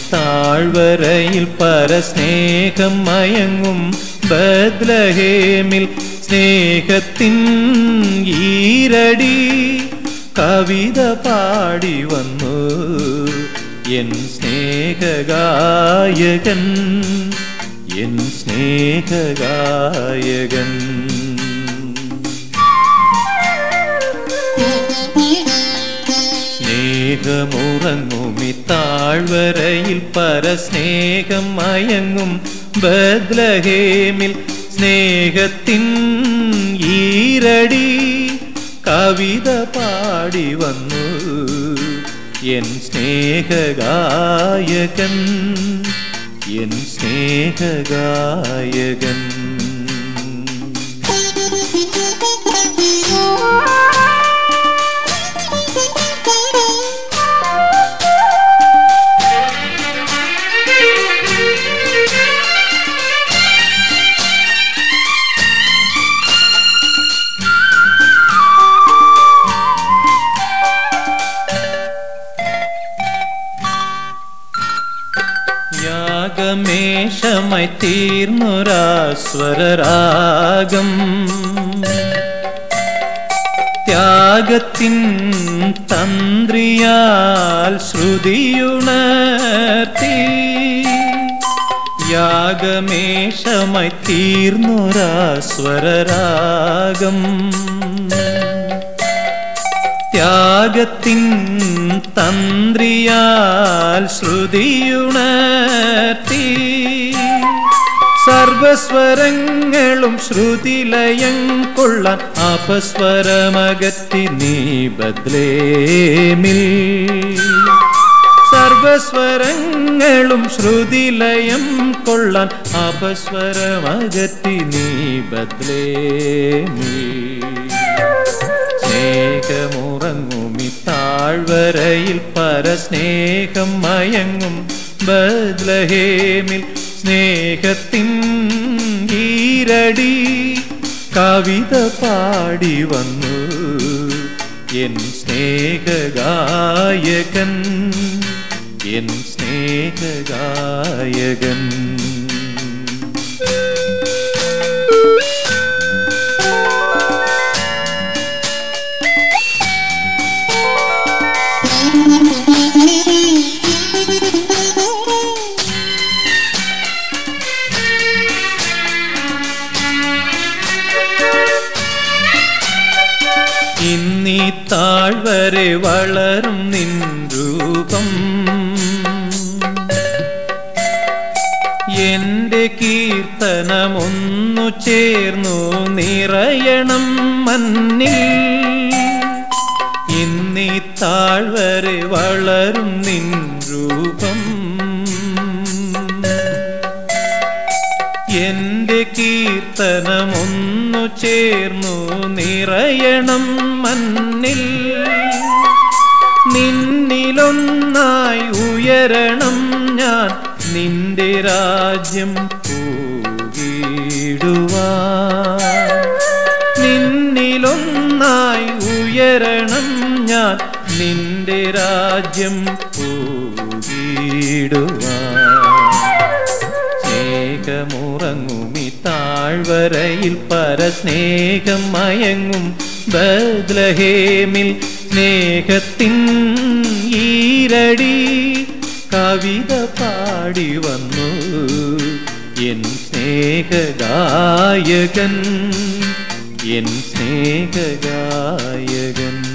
താഴ്വരയിൽ പരസ്നേഹം മയങ്ങും ബത്ലഹേമിൽ സ്നേഹത്തിൻ ഈരടി കവിത പാടി വന്നു എൻ സ്നേഹഗായകൻ, എൻ സ്നേഹഗായകൻ. സ്നേഹമുറങ്ങുമി താഴ്വരയിൽ പരസ്നേഹം മയങ്ങും ബത്ലഹേമിൽ സ്നേഹത്തിൻ ഈരടി കവിത പാടി വന്നു എൻ സ്നേഹഗായകൻ, എൻ സ്നേഹഗായകൻ. യാഗമേഷമായി തീർന്നൊരാസ്വരരാഗം ത്യാഗത്തിൻ തന്ത്രിയാൽ ശ്രുതിയുണർത്തി. യാഗമേഷമായി തീർന്നൊരാസ്വരരാഗം ത്യാഗത്തിൻ തന്ത്രിയാൽ ശ്രുതിയുണർത്തി. സർവസ്വരങ്ങളും ശ്രുതിലയം കൊള്ളാൻ അപസ്വരമകറ്റി നീ ബത്ലഹേമിൽ. സർവസ്വരങ്ങളും ശ്രുതിലയം കൊള്ളാൻ അപസ്വരമകറ്റി നീ ബത്ലഹേമിൽ. സ്നേഹമുറങ്ങുമി താഴ്വരയിൽ പരസ്നേഹം മയങ്ങും ബത്ലഹേമിൽ സ്നേഹത്തിൻ ഈരടി കവിത പാടി വന്നു എൻ സ്നേഹഗായകൻ, എൻ സ്നേഹഗായകൻ. ഇന്നീ താഴ്വരെ വളരും നിൻ രൂപം എന്റെ കീർത്തനമൊന്നു ചേർന്നു നിറയണം മന്നിൽ. ഇന്നീ താഴ്വരെ വളരും നിൻ രൂപം എന്റെ കീർത്തനമൊന്നു ചേർന്നു നിറയണം മന്നിൽ. നിന്നിലൊന്നായി ഉയരണം ഞാൻ നിന്റെ രാജ്യം പൂകിടുവാൻ. നിന്നിലൊന്നായി ഉയരണം ഞാൻ നിന്റെ രാജ്യം പൂകിടുവാൻ. സ്നേഹമുറങ്ങുമി താഴ്വരയിൽ പരസ്നേഹം മയങ്ങും ബത്ലഹേമിൽ സ്നേഹത്തിൻ ഈരടി കവിത പാടി വന്നു എൻ സ്നേഹഗായകൻ, എൻ സ്നേഹഗായകൻ.